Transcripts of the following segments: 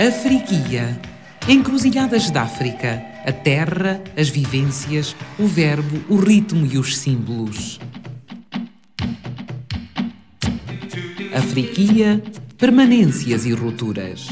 Afriquia. Encruzilhadas da África. A terra, as vivências, o verbo, o ritmo e os símbolos. Afriquia. Permanências e rupturas.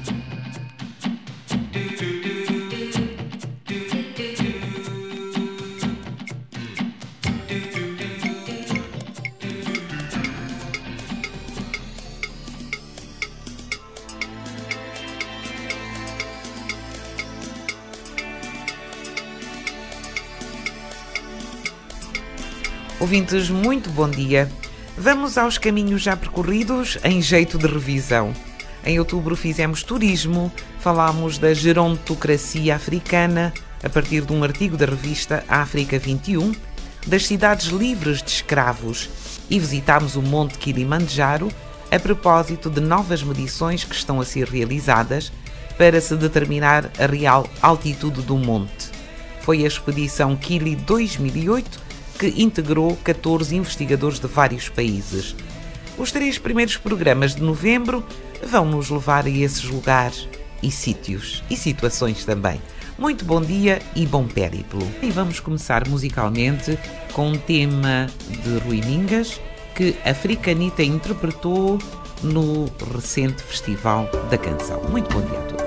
Ouvintes, muito bom dia. Vamos aos caminhos já percorridos em jeito de revisão. Em outubro fizemos turismo, falámos da gerontocracia africana, a partir de um artigo da revista África 21, das cidades livres de escravos e visitámos o Monte Kilimanjaro a propósito de novas medições que estão a ser realizadas para se determinar a real altitude do monte. Foi a expedição Kili 2008 que integrou 14 investigadores de vários países. Os 3 primeiros programas de novembro vão nos levar a esses lugares e sítios e situações também. Muito bom dia e bom périplo. E vamos começar musicalmente com um tema de Rui Mingas que a Africanita interpretou no recente Festival da Canção. Muito bom dia a todos.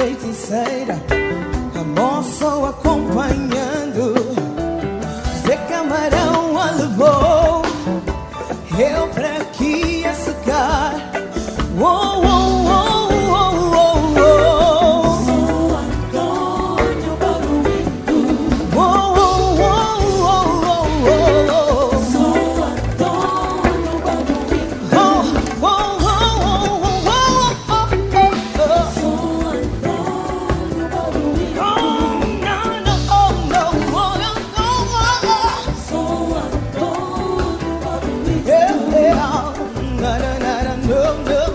feiticeira, a moça acompanhando. Zé Camarão a levou, eu pra aqui a secar. Oh, oh, oh, oh, oh, oh. Sou Antônio Baruito. Oh, oh, oh, oh, oh, oh. Sou Antônio Baruito. Oh, oh, oh, oh, oh, oh, oh. Sou Antônio Baruito. Oh, no, no, oh, no, oh, no, oh, oh. Sou Antônio Baruito. Yeah, yeah. Na, na, na, na, no, no.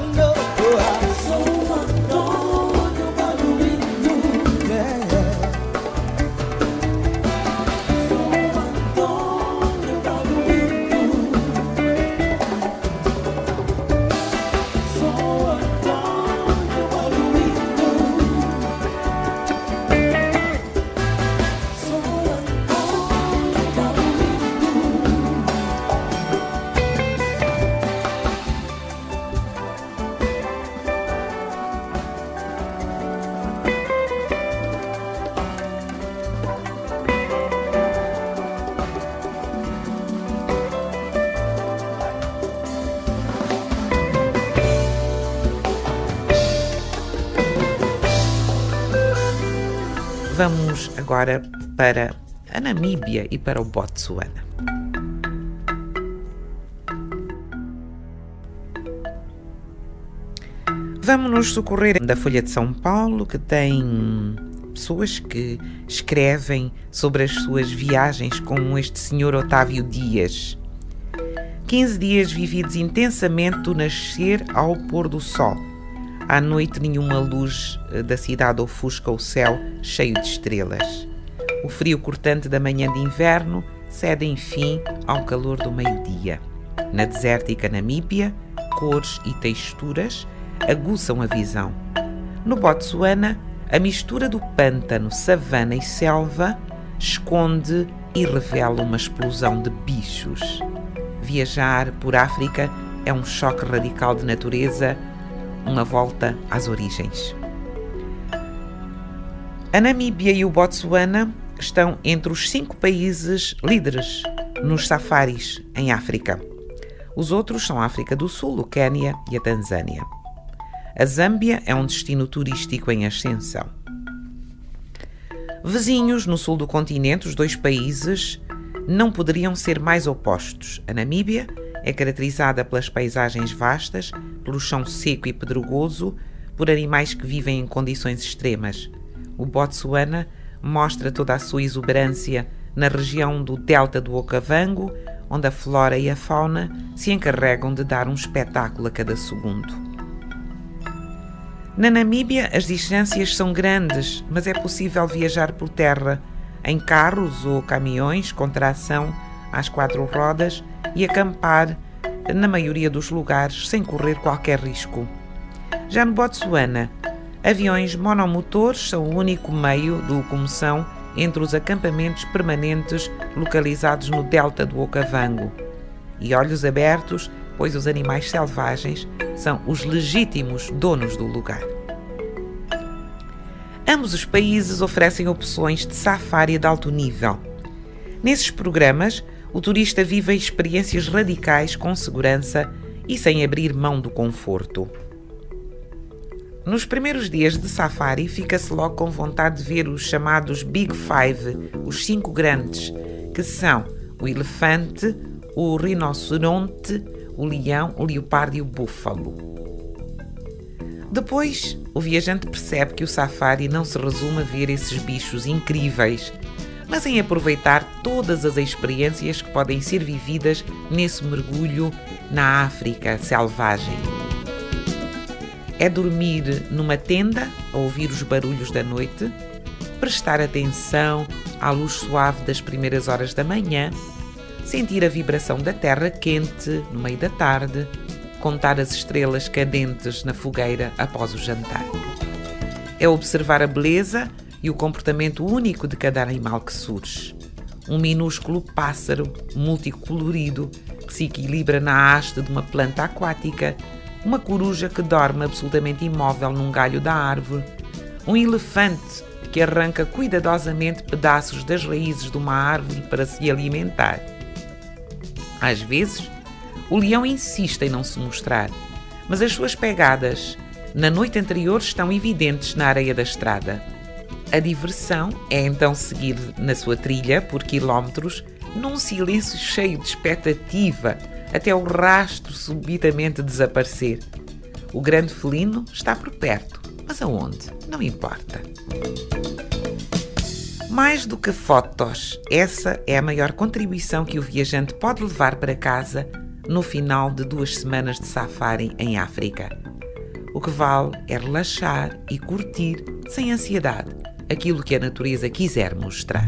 Vamos agora para a Namíbia e para o Botsuana. Vamos nos socorrer da Folha de São Paulo, que tem pessoas que escrevem sobre as suas viagens, como este senhor Otávio Dias. 15 dias vividos intensamente do nascer ao pôr do sol. À noite nenhuma luz da cidade ofusca o céu cheio de estrelas. O frio cortante da manhã de inverno cede enfim ao calor do meio-dia. Na desértica Namíbia, cores e texturas aguçam a visão. No Botsuana, a mistura do pântano, savana e selva esconde e revela uma explosão de bichos. Viajar por África é um choque radical de natureza, uma volta às origens. A Namíbia e o Botsuana estão entre os 5 países líderes nos safaris em África. Os outros são a África do Sul, o Quênia e a Tanzânia. A Zâmbia é um destino turístico em ascensão. Vizinhos no sul do continente, os 2 países não poderiam ser mais opostos. A Namíbia é caracterizada pelas paisagens vastas, pelo chão seco e pedregoso, por animais que vivem em condições extremas. O Botsuana mostra toda a sua exuberância na região do delta do Okavango, onde a flora e a fauna se encarregam de dar um espetáculo a cada segundo. Na Namíbia, as distâncias são grandes, mas é possível viajar por terra, em carros ou caminhões com tração às 4 rodas e acampar na maioria dos lugares sem correr qualquer risco. Já no Botsuana, aviões monomotores são o único meio de locomoção entre os acampamentos permanentes localizados no delta do Okavango. E olhos abertos, pois os animais selvagens são os legítimos donos do lugar. Ambos os países oferecem opções de safari de alto nível. Nesses programas, o turista vive experiências radicais com segurança e sem abrir mão do conforto. Nos primeiros dias de safari, fica-se logo com vontade de ver os chamados Big Five, os 5 grandes, que são o elefante, o rinoceronte, o leão, o leopardo e o búfalo. Depois, o viajante percebe que o safari não se resume a ver esses bichos incríveis, mas em aproveitar todas as experiências que podem ser vividas nesse mergulho na África selvagem. É dormir numa tenda a ouvir os barulhos da noite, prestar atenção à luz suave das primeiras horas da manhã, sentir a vibração da terra quente no meio da tarde, contar as estrelas cadentes na fogueira após o jantar. É observar a beleza e o comportamento único de cada animal que surge. Um minúsculo pássaro multicolorido que se equilibra na haste de uma planta aquática, uma coruja que dorme absolutamente imóvel num galho da árvore, Um elefante que arranca cuidadosamente pedaços das raízes de uma árvore para se alimentar. Às vezes, o leão insiste em não se mostrar, mas as suas pegadas na noite anterior estão evidentes na areia da estrada. A diversão é então seguir na sua trilha por quilómetros, num silêncio cheio de expectativa, até o rastro subitamente desaparecer. O grande felino está por perto, mas aonde? Não importa. Mais do que fotos, essa é a maior contribuição que o viajante pode levar para casa no final de 2 semanas de safari em África. O que vale é relaxar e curtir, sem ansiedade, aquilo que a natureza quiser mostrar.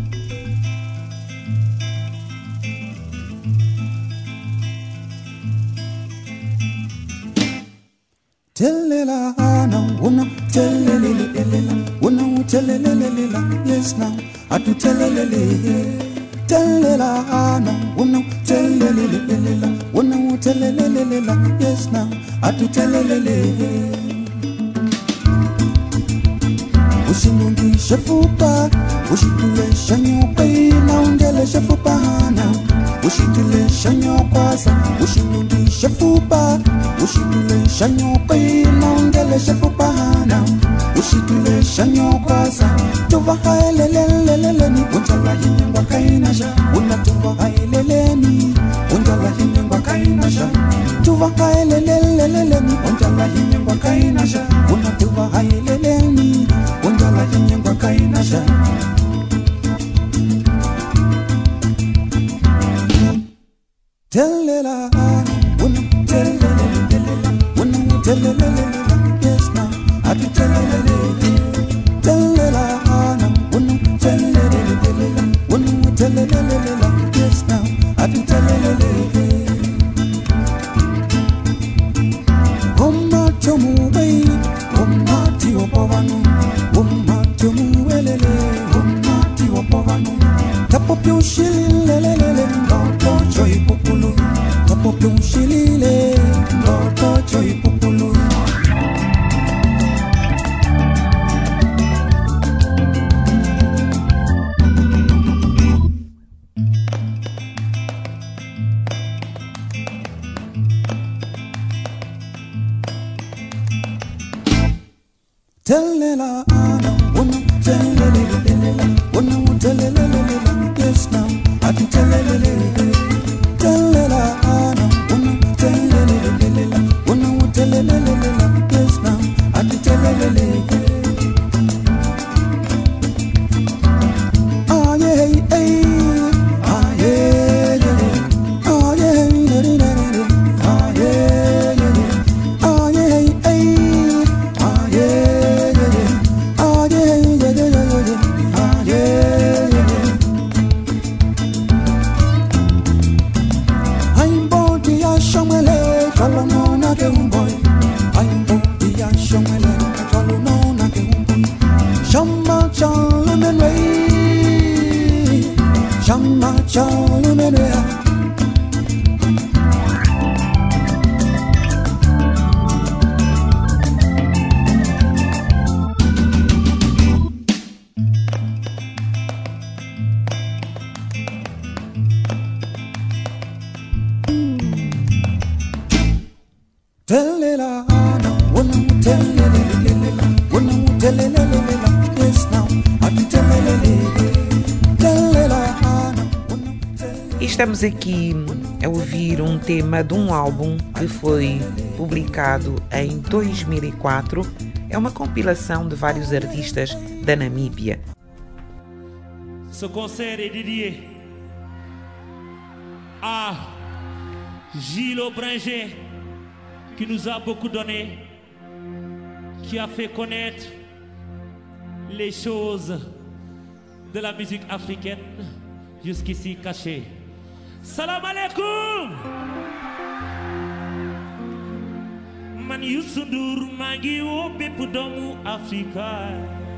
Tellela now, wanna tellele, wanna tellele, yes now, I do tellele. Tellela now, wanna tellele, wanna tellele, yes now, I do tellele. Ushinundi shafupa, ushitule shanyo pay now, ndele shafupa now. Ushitule shanyo kwasa, ushinundi shafupa, ushitule shanyo pay now, ndele shafupa now. Ushitule shanyo kwasa, tuva haeleleleleni, unjala hinyengwa kainasha, unatuva haeleleni, unjala hinyengwa kainasha, tuva haeleleleleni, unjala hinyengwa kainasha, unatuva haeleleni, unjala hinyengwa kainasha. Tellela, wanna tellele, wanna tellele, yes now, I do tellele. Tellela, wanna tellele, wanna tellele, yes now, I do tellele. Omma chomu bay, omma ti opovanu, omma chomu elele, omma ti opovanu. Tapopyo shililelele, ndoto joy populu. Tapopyo shilile, ndoto joy populu. Tellela, wanna tellele, wanna tellele, yes now, I do tellele. Tellela, wanna tellele, wanna tellele, yes now, I do tellele. Ah yeah, ah yeah, ah yeah, ah yeah, ah yeah, ah yeah. I'm body a shamele, kalonona ke umboy. I'm body a shamele, kalonona ke umboy. Shama chalumenwe, shama chalumenwe. Tellela, wanna tellele, wanna tellele, yes now, I do tellele. Tellela, wanna tellele. E estamos aqui a ouvir um tema de um álbum que foi publicado em 2004. É uma compilação de vários artistas da Namíbia. Ce concert est dédié à Gilles Aubringer, qui nous a beaucoup donné, qui a fait connaître les choses de la musique africaine jusqu'ici cachées. Salam alaikum! Man Youssou Ndour maa ngi woo bépp doomu Afrika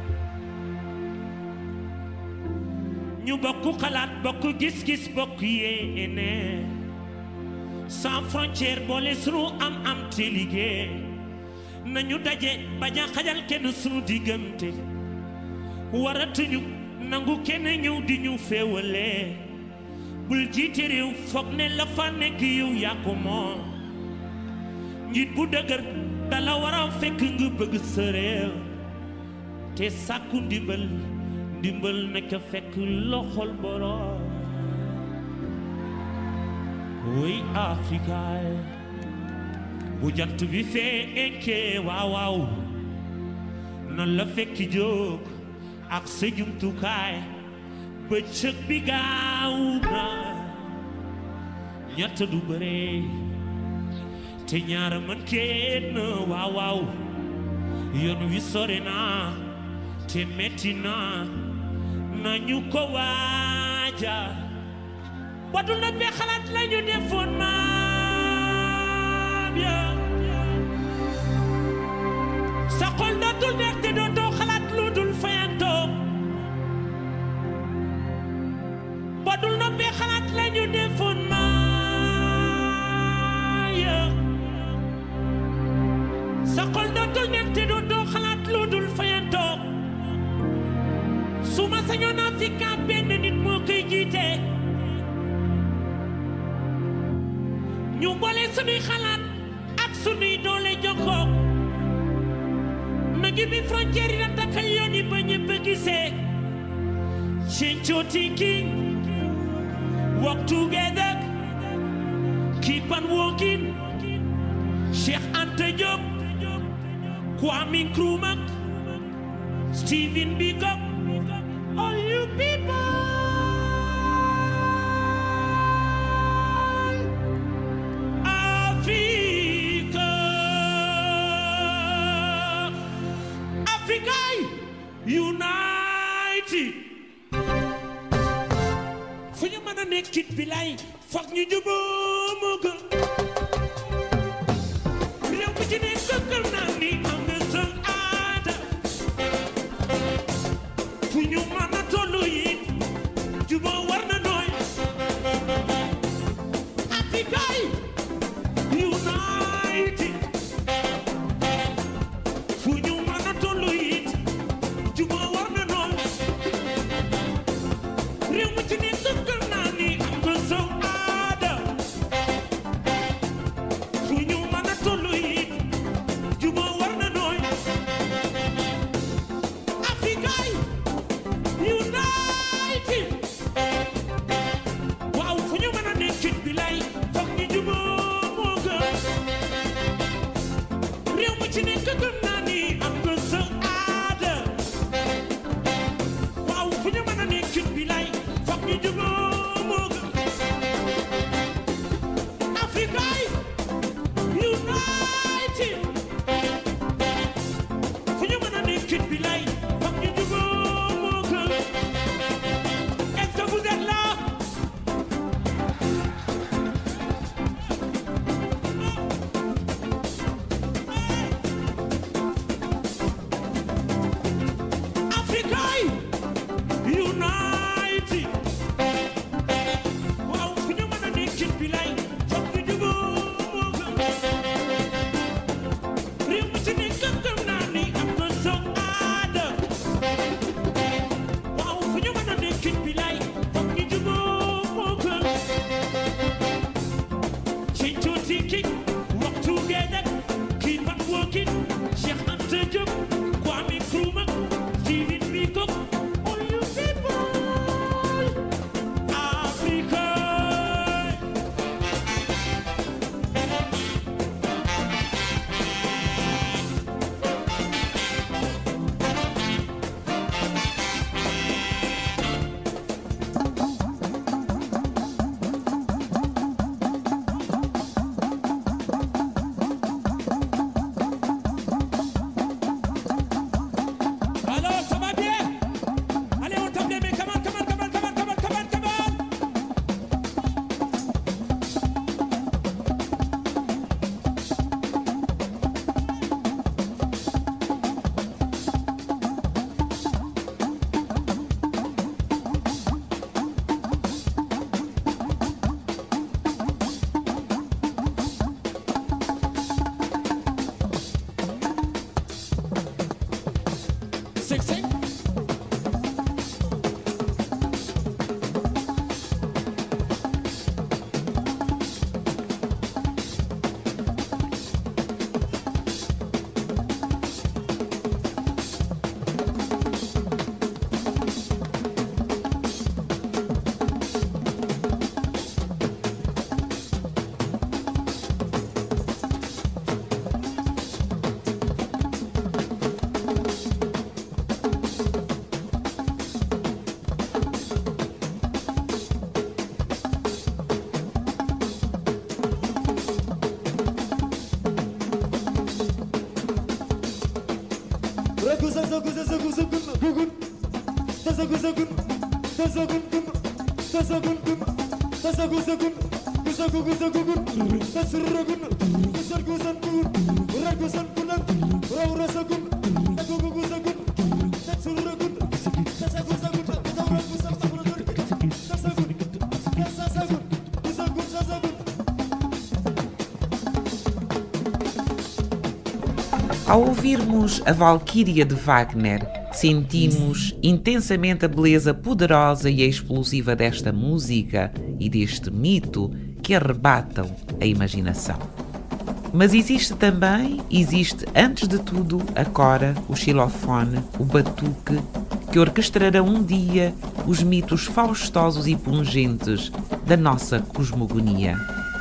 ñu bokk xalaat bokk gis-gis bokk yéene sans frontière boole sunu am te liggéey nañu daje bañ a xajal kenn sunu diggante waratuñu nangu kenn ñëw di ñu féewale bul jiite réew foog ne la fa nekk yow yaa ko moom njiit bu dëgër dala war a fekk nga bëgg sa réew te sàkku ndimbal nekk fekk loxol borom wuy Afrika bu jant bi fekkee waaw noonu la fekki jóg ak sa jumtukaay bëccëg bi gaaw na ñett du bëre te ñaar mën kenn waaw yoon wi sore na te metti na nañu ko waaja wadul na be xalaat lañu defoon maam ya sa xol dootul neex te dootoo xalaat lu dul fayantoo wadul na be xalaat lañu defoon maam ya sa xol dootul neex te dootoo xalaat lu dul fayantoo su ma sañoon Afrika benn nit moo koy jiite ñu boole sunuy xalaat ak sunuy doole jokkoo na ngi bi frontière yi na takkal yoon yi ba ñëpp gisee change your thinking work together keep on walking Cheikh Anta Diop Kwame Nkrumah Stephen Biko all you people Africa united fu ñu mën a nekkit bi lay foog ñu juboo moo gën réew mi ci ne sëkkal naa ni am nga sa aada fu ñu mën a tollu yi juboo war na nooy Africa united fu ñu mën a tollu yi juboo war na nooy réew mi ci ne sëkkal naa ni am nga sa aada fu ñu mën a tollu yi juboo war na nooy Africa united waaw fu ñu mën a nekkit bi lay foog ñu juboo moo gën réew mi ci nekk gëm naa ni am nga sa aada waaw fu ñu mën a nekkit bi lay foog ñu juboo moo gën Africa united fu ñu mën a nekkit bi lay foog ñu juboo moo gën est-ce que vous êtes là Ao ouvirmos a Valquíria de Wagner, sentimos intensamente a beleza poderosa e explosiva desta música e deste mito que arrebatam a imaginação. Mas existe antes de tudo, a cora, o xilofone, o batuque, que orquestrarão um dia os mitos faustosos e pungentes da nossa cosmogonia.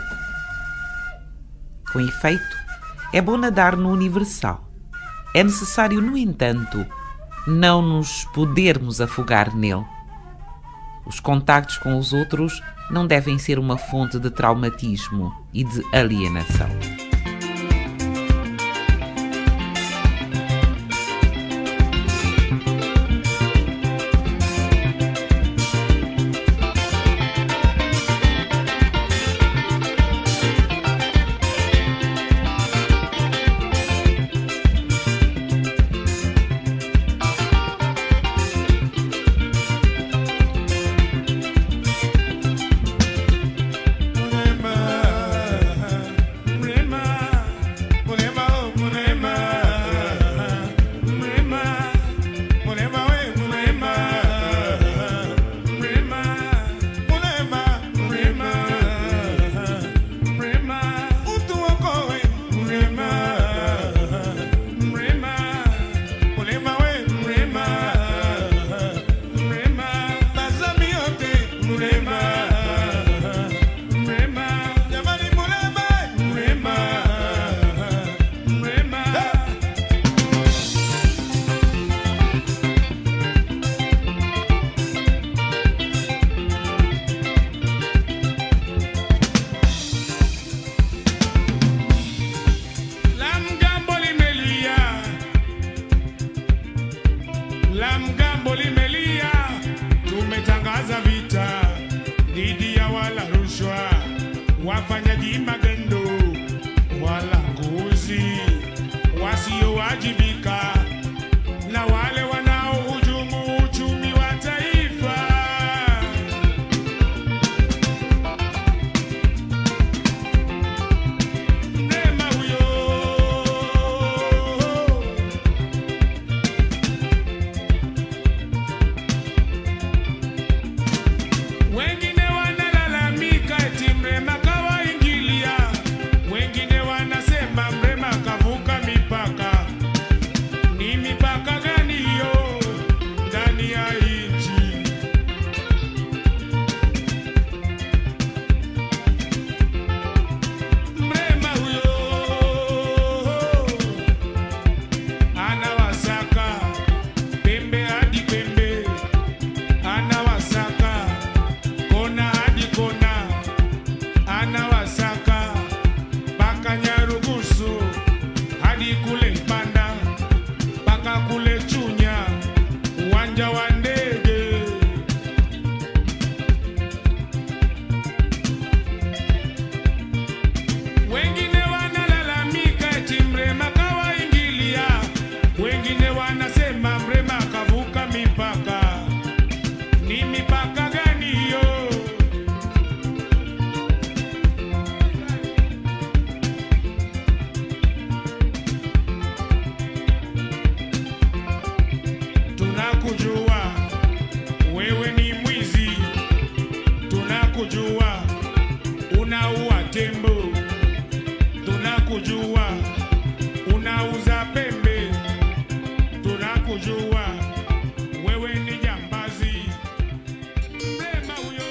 Com efeito, é bom nadar no universal. É necessário, no entanto, não nos podermos afogar nele. Os contactos com os outros não devem ser uma fonte de traumatismo e de alienação. Wafanyaji magendo walanguzi wasiowajibika na wale wanaohujumu uchumi wa taifa. Mrema huyo wengine wanalalamika eti Mrema kawaingilia, wengine wanasema Mrema kavuka mipaka. Ni mipaka gani hiyo ndani ya nchi? Mrema huyo anawasaka pembe hadi pembe, anawasaka kona hadi kona, anawasaka mpaka Nyarugusu hadi kule Mpanda, mpaka kule Chunya uwanja wa ndege. Wengine wanalalamika eti Mrema kawaingilia, wengine wanasema Mrema kavuka mipaka. Ni mipaka gani hiyo? Tunakujua wewe ni mwizi, tunakujua unaua tembo, tunakujua unauza pembe, tunakujua wewe ni jambazi. Mrema huyo.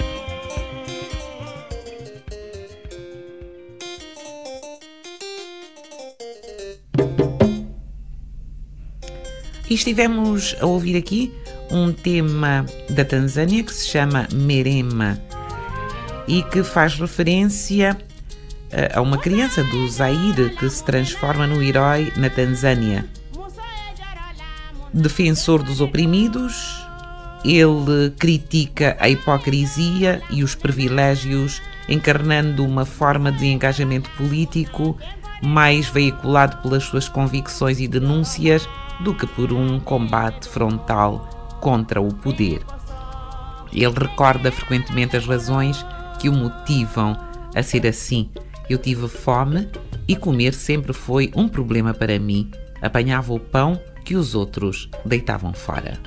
E estivemos a ouvir aqui um tema da Tanzânia que se chama Merema e que faz referência a uma criança do Zaire que se transforma no herói na Tanzânia. Defensor dos oprimidos, ele critica a hipocrisia e os privilégios, encarnando uma forma de engajamento político mais veiculado pelas suas convicções e denúncias do que por um combate frontal contra o poder. Ele recorda frequentemente as razões que o motivam a ser assim. Eu tive fome e comer sempre foi um problema para mim. Apanhava o pão que os outros deitavam fora.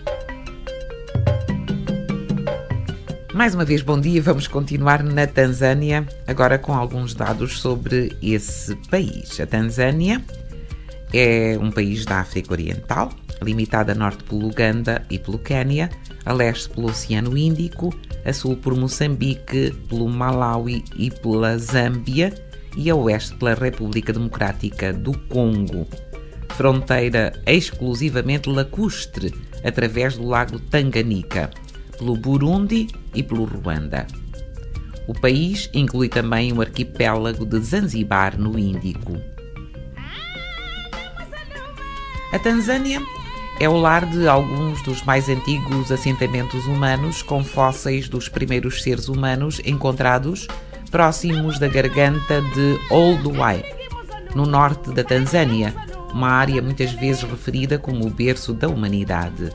Mais uma vez, bom dia. Vamos continuar na Tanzânia, agora com alguns dados sobre esse país. A Tanzânia é um país da África Oriental, limitado a norte pelo Uganda e pelo Quênia, a leste pelo Oceano Índico, a sul por Moçambique, pelo Malawi e pela Zâmbia, e a oeste pela República Democrática do Congo. Fronteira exclusivamente lacustre, através do lago Tanganica, pelo Burundi e pelo Ruanda. O país inclui também o arquipélago de Zanzibar, no Índico. A Tanzânia é o lar de alguns dos mais antigos assentamentos humanos, com fósseis dos primeiros seres humanos encontrados próximos da garganta de Olduvai, no norte da Tanzânia, uma área muitas vezes referida como o berço da humanidade.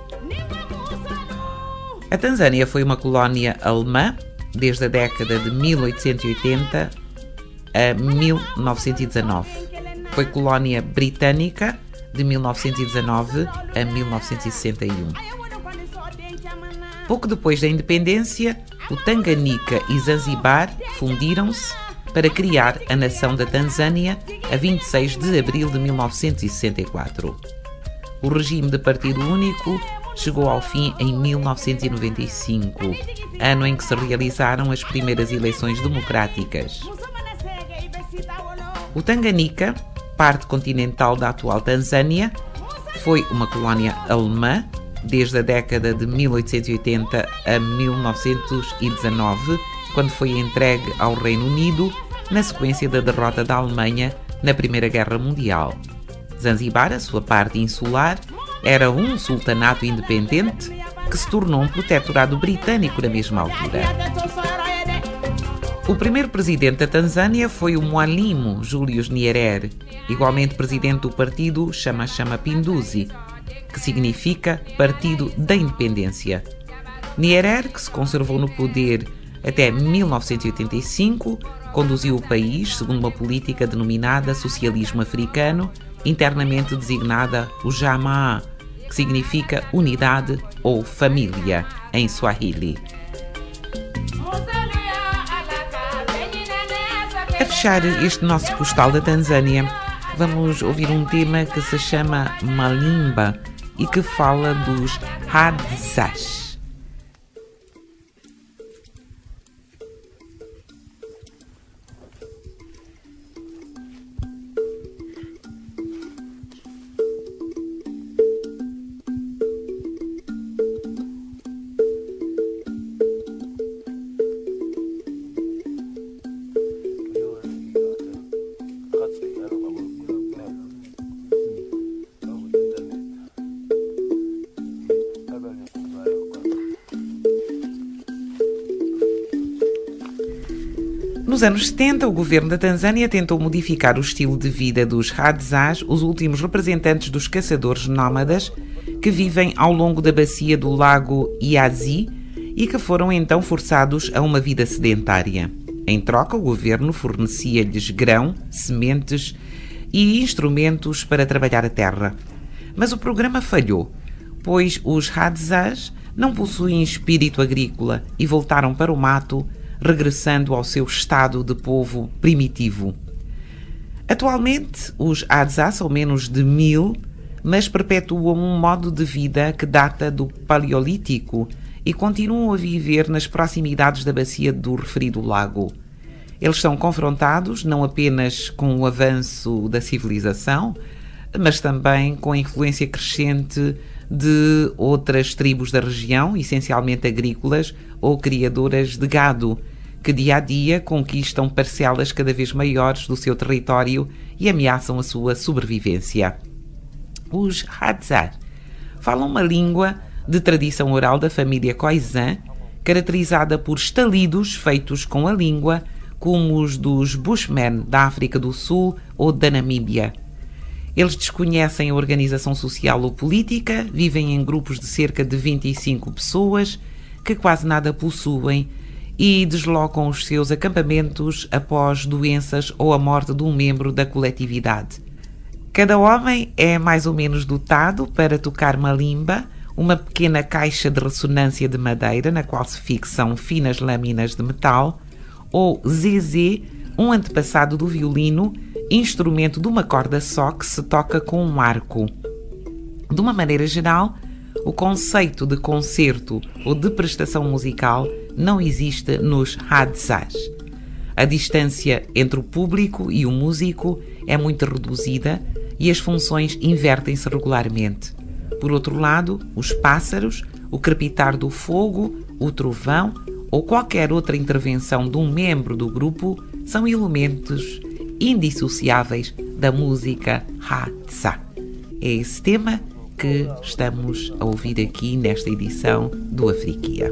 A Tanzânia foi uma colónia alemã desde a década de 1880 a 1919. Foi colónia britânica de 1919 a 1961. Pouco depois da independência, o Tanganica e Zanzibar fundiram-se para criar a nação da Tanzânia a 26 de abril de 1964. O regime de partido único chegou ao fim em 1995, ano em que se realizaram as primeiras eleições democráticas. O Tanganica, parte continental da atual Tanzânia, foi uma colónia alemã desde a década de 1880 a 1919, quando foi entregue ao Reino Unido na sequência da derrota da Alemanha na Primeira Guerra Mundial. Zanzibar, a sua parte insular, era um sultanato independente que se tornou um protetorado britânico na mesma altura. O primeiro presidente da Tanzânia foi o Mwalimu Julius Nyerere, igualmente presidente do partido Chama Cha Mapinduzi, que significa Partido da Independência. Nyerere, que se conservou no poder até 1985, conduziu o país segundo uma política denominada socialismo africano, internamente designada o Jamaa, que significa unidade ou família em Swahili. A fechar este nosso postal da Tanzânia, vamos ouvir um tema que se chama Malimba e que fala dos Hadzas. Nos anos 70, o governo da Tanzânia tentou modificar o estilo de vida dos Hadzas, os últimos representantes dos caçadores nómadas que vivem ao longo da bacia do lago Iazi e que foram então forçados a uma vida sedentária. Em troca, o governo fornecia-lhes grão, sementes e instrumentos para trabalhar a terra. Mas o programa falhou, pois os Hadzas não possuem espírito agrícola e voltaram para o mato, regressando ao seu estado de povo primitivo. Atualmente, os Hadzas são menos de 1000, mas perpetuam um modo de vida que data do Paleolítico e continuam a viver nas proximidades da bacia do referido lago. Eles são confrontados não apenas com o avanço da civilização, mas também com a influência crescente de outras tribos da região, essencialmente agrícolas ou criadoras de gado, que dia a dia conquistam parcelas cada vez maiores do seu território e ameaçam a sua sobrevivência. Os Hadzar falam uma língua de tradição oral da família Khoisan, caracterizada por estalidos feitos com a língua, como os dos Bushmen da África do Sul ou da Namíbia. Eles desconhecem a organização social ou política, vivem em grupos de cerca de 25 pessoas, que quase nada possuem e deslocam os seus acampamentos após doenças ou a morte de um membro da coletividade. Cada homem é mais ou menos dotado para tocar malimba, uma pequena caixa de ressonância de madeira na qual se fixam finas lâminas de metal, ou zezé, um antepassado do violino, instrumento de uma corda só que se toca com um arco. De uma maneira geral, o conceito de concerto ou de prestação musical não existe nos hadzas. A distância entre o público e o músico é muito reduzida e as funções invertem-se regularmente. Por outro lado, os pássaros, o crepitar do fogo, o trovão ou qualquer outra intervenção de um membro do grupo são elementos indissociáveis da música Hadza. É esse tema que estamos a ouvir aqui nesta edição do Afriquia.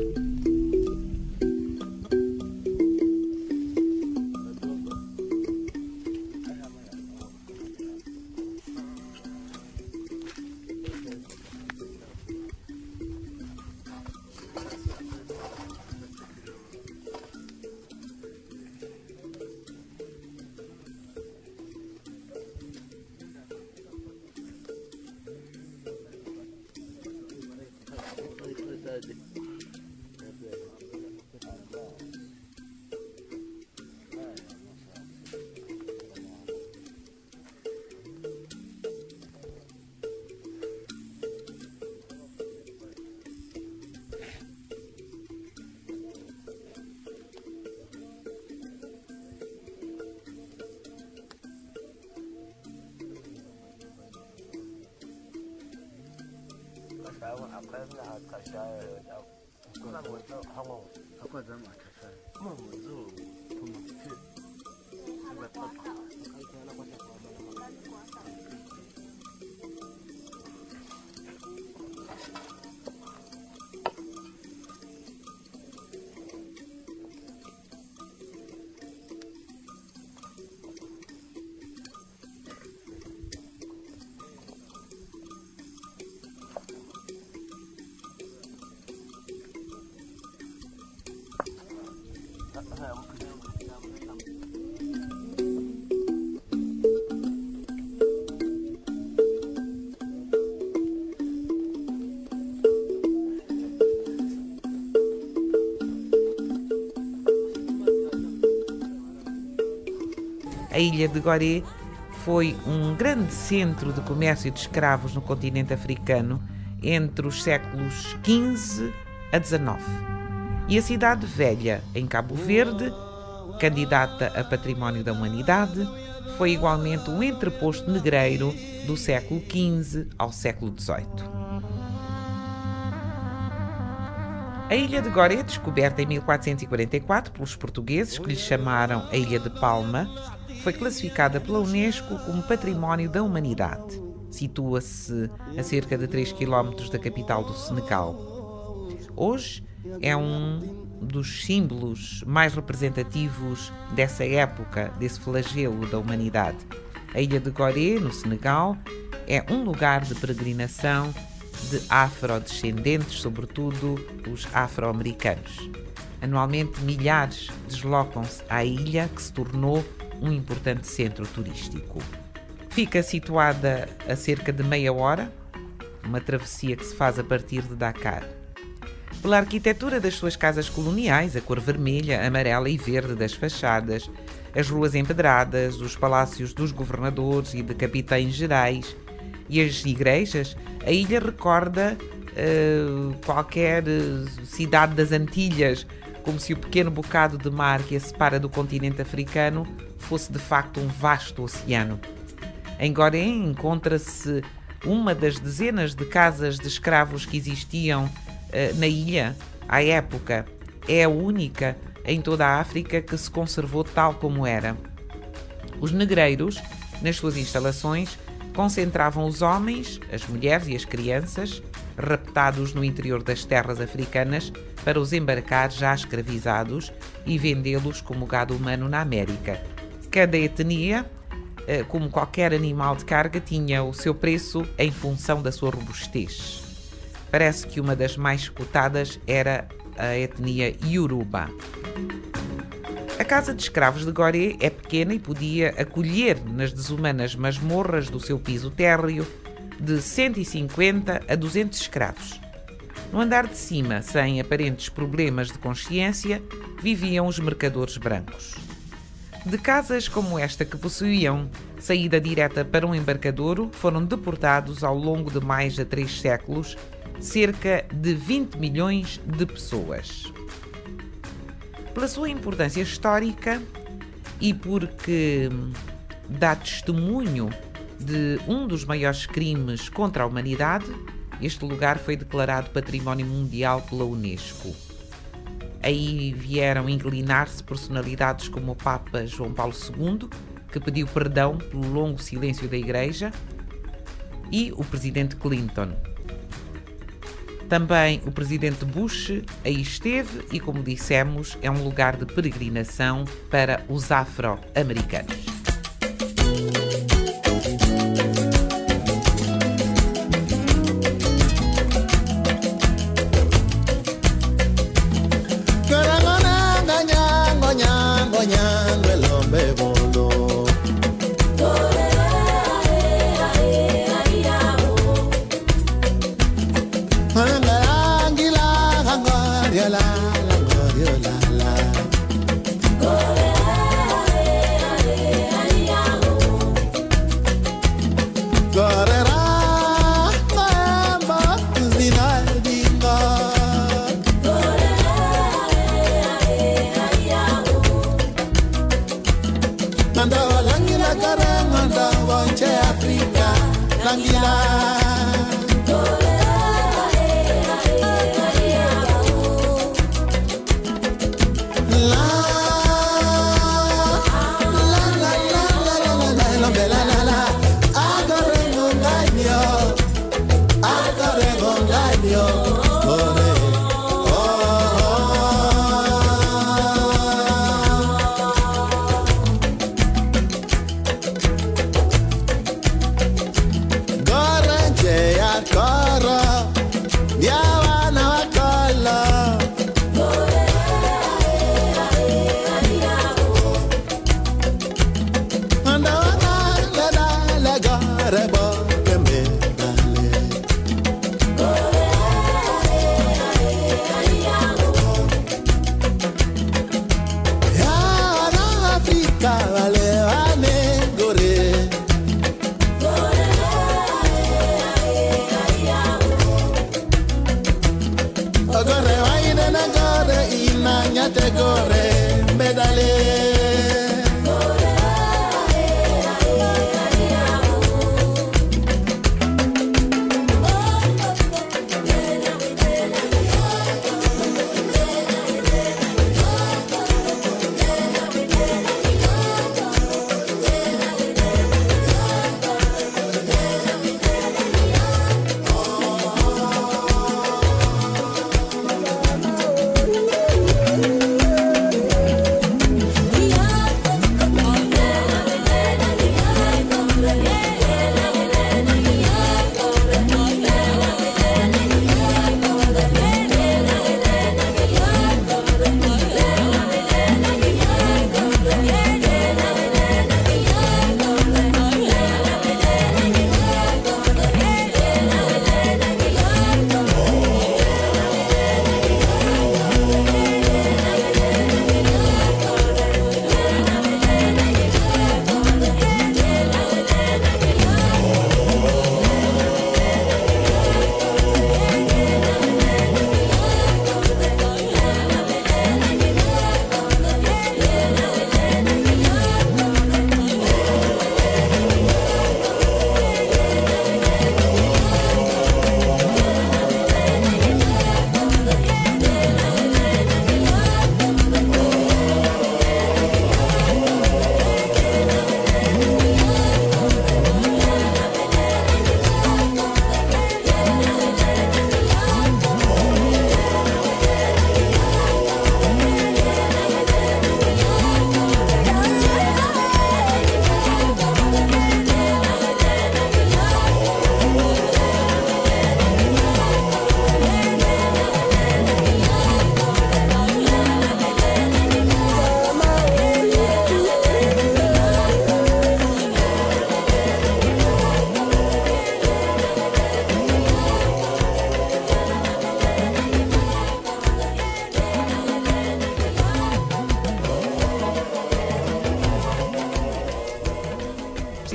A ilha de Gorée foi um grande centro de comércio de escravos no continente africano entre os séculos XV a XIX. E a Cidade Velha, em Cabo Verde, candidata a Património da Humanidade, foi igualmente um entreposto negreiro do século XV ao século XVIII. A ilha de Gorée, descoberta em 1444 pelos portugueses, que lhe chamaram a Ilha de Palma, foi classificada pela Unesco como Património da Humanidade. Situa-se a cerca de 3 km da capital do Senegal. Hoje é um dos símbolos mais representativos dessa época, desse flagelo da humanidade. A ilha de Gorée, no Senegal, é um lugar de peregrinação de afrodescendentes, sobretudo os afro-americanos. Anualmente, milhares deslocam-se à ilha, que se tornou um importante centro turístico. Fica situada a cerca de meia hora, uma travessia que se faz a partir de Dakar. Pela arquitetura das suas casas coloniais, a cor vermelha, amarela e verde das fachadas, as ruas empedradas, os palácios dos governadores e de capitães gerais e as igrejas, a ilha recorda qualquer cidade das Antilhas, como se o pequeno bocado de mar que a separa do continente africano fosse de facto um vasto oceano. Em Gorée encontra-se uma das dezenas de casas de escravos que existiam na ilha à época. É a única em toda a África que se conservou tal como era. Os negreiros, nas suas instalações, concentravam os homens, as mulheres e as crianças, raptados no interior das terras africanas para os embarcar já escravizados e vendê-los como gado humano na América. Cada etnia, como qualquer animal de carga, tinha o seu preço em função da sua robustez. Parece que uma das mais cotadas era a etnia Yoruba. A casa de escravos de Gorée é pequena e podia acolher nas desumanas masmorras do seu piso térreo de 150 a 200 escravos. No andar de cima, sem aparentes problemas de consciência, viviam os mercadores brancos. De casas como esta que possuíam saída direta para um embarcadouro, foram deportados ao longo de mais de 3 séculos cerca de 20 milhões de pessoas. Pela sua importância histórica e porque dá testemunho de um dos maiores crimes contra a humanidade, este lugar foi declarado Património Mundial pela Unesco. Aí vieram inclinar-se personalidades como o Papa João Paulo II, que pediu perdão pelo longo silêncio da Igreja, e o Presidente Clinton. Também o Presidente Bush aí esteve e, como dissemos, é um lugar de peregrinação para os afro-americanos. Yeah.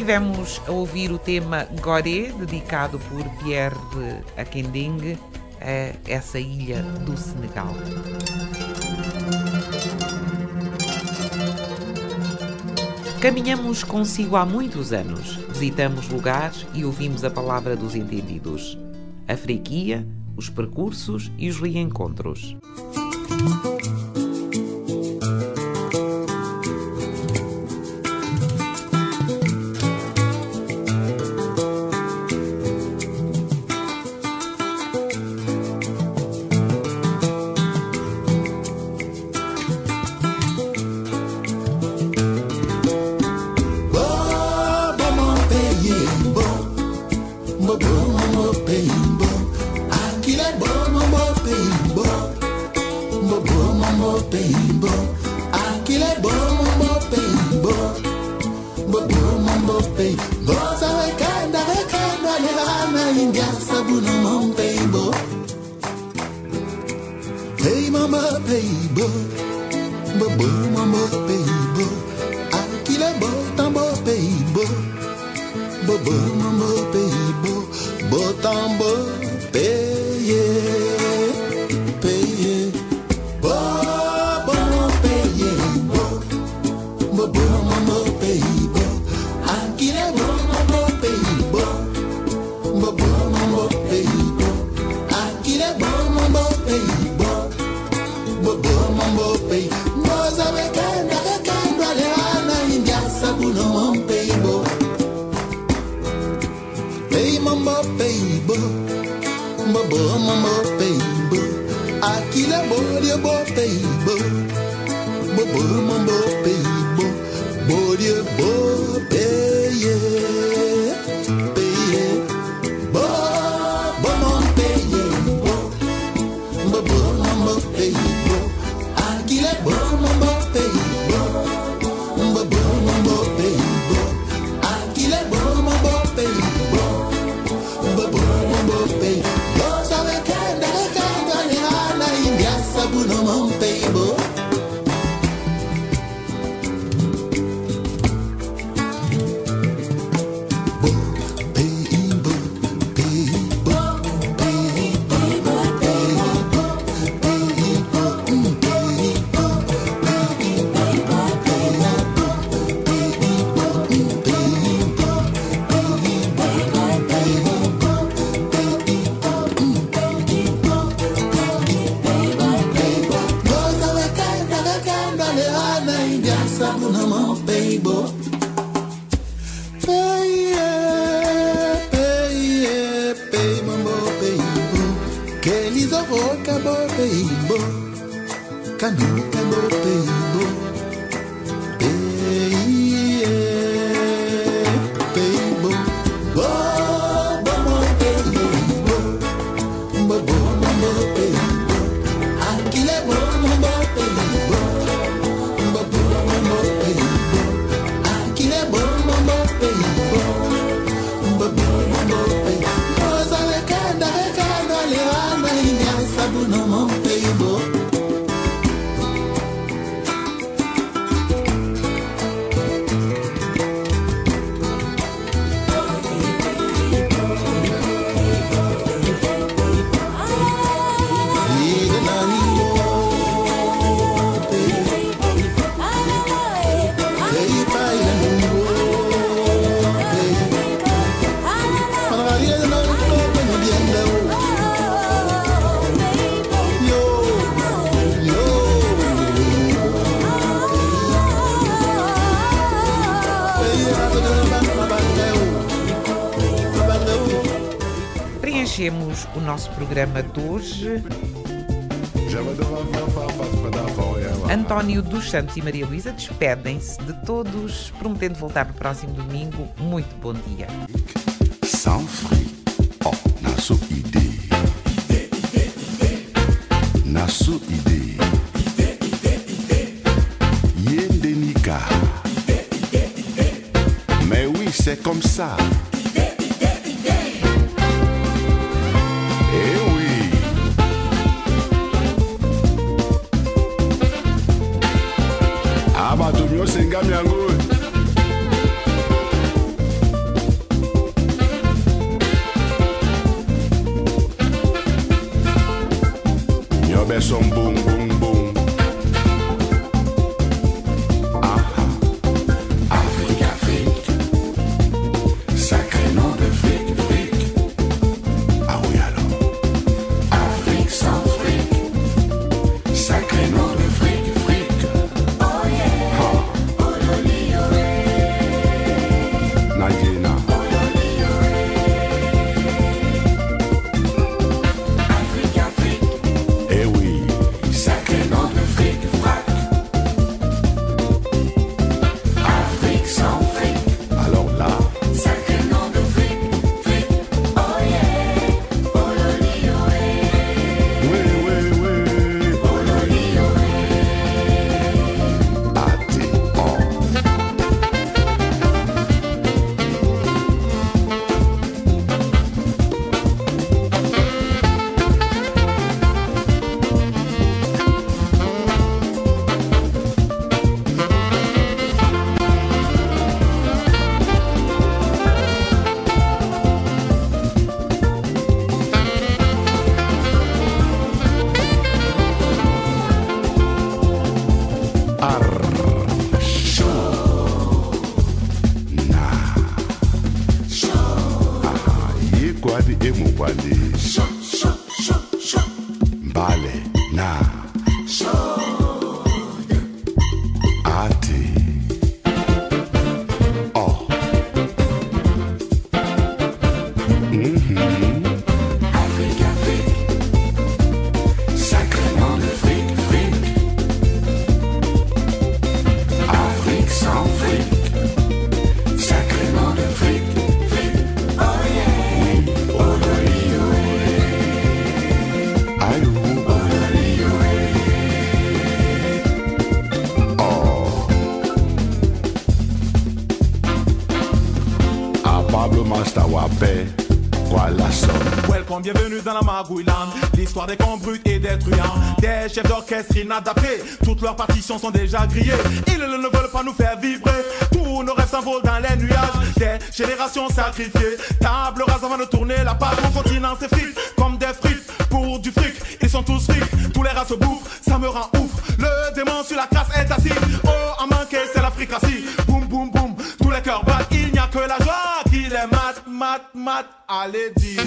Tivemos a ouvir o tema Gorée, dedicado por Pierre Akinding a essa ilha do Senegal. Caminhamos consigo há muitos anos, visitamos lugares e ouvimos a palavra dos entendidos. A freguesia, os percursos e os reencontros. Preenchemos o nosso programa de hoje. António dos Santos e Maria Luísa despedem-se de todos, prometendo voltar no próximo domingo. Muito bom dia. Sans fruit, oh, na sua ideia. Na sua ideia. Yendenika. Mais oui, c'est comme ça. Abatumio senga miangu ben son boum boum boum. Ah Afrique, Afrique, sacré nom de fric, fric. Ah oui alors. Afrique sans fric, sacré nom de fric, fric. Oh yeah. Nagina. Eh oui, sacré nom de fric, frac. Afrique sans fric. Alors là, sacré nom de fric, fric. Oh yeah. Oui, oui, oui. A-T-O. Kwadi emu kwadi Mbale na Ati Oh Afrique, Afrique, sacré nom de fric, fric. Afrique sans fric, sacré nom de fric, fric. Oh yeah. Oui, Aïe, oh. À Pablo Mastawape, voilà ça. Welcome, bienvenue dans la Magouilland. L'histoire des camps bruts et des truands. Des chefs d'orchestre inadaptés. Toutes leurs partitions sont déjà grillées. Ils ne veulent pas nous faire vibrer. Tous nos rêves s'envolent dans les nuages. Des générations sacrifiées. Table rase avant de tourner la page. Mon continent s'effrite comme des frites. Pour du fric, ils sont tous frics. Tous les rats se bouffent, ça me rend ouf. Le démon sur la crasse est assis. Oh, à manquer, c'est l'Afrique assis. Boum, boum, boum, tous les cœurs battent. Il n'y a que la joie qui les mate, mate, mate. Allez, dire.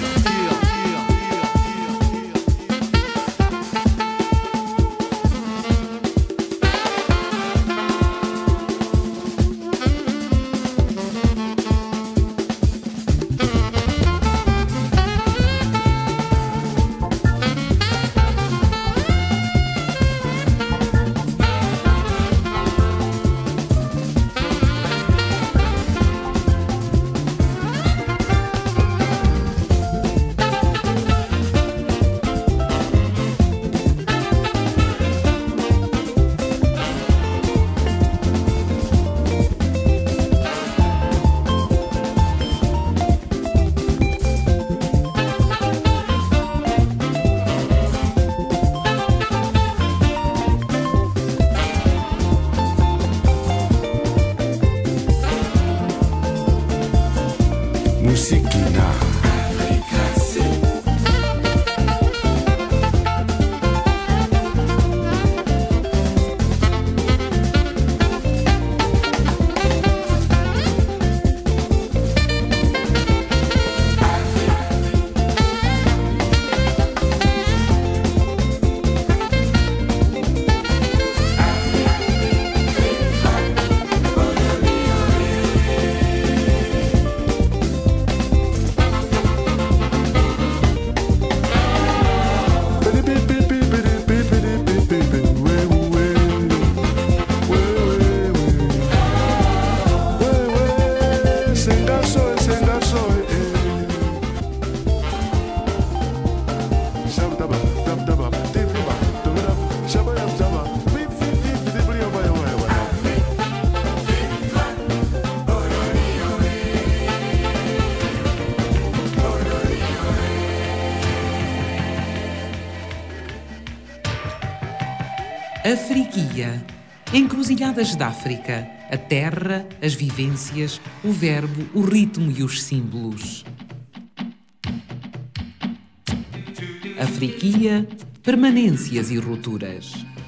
Afriquia. Encruzilhadas da África. A terra, as vivências, o verbo, o ritmo e os símbolos. Afriquia, permanências e rupturas.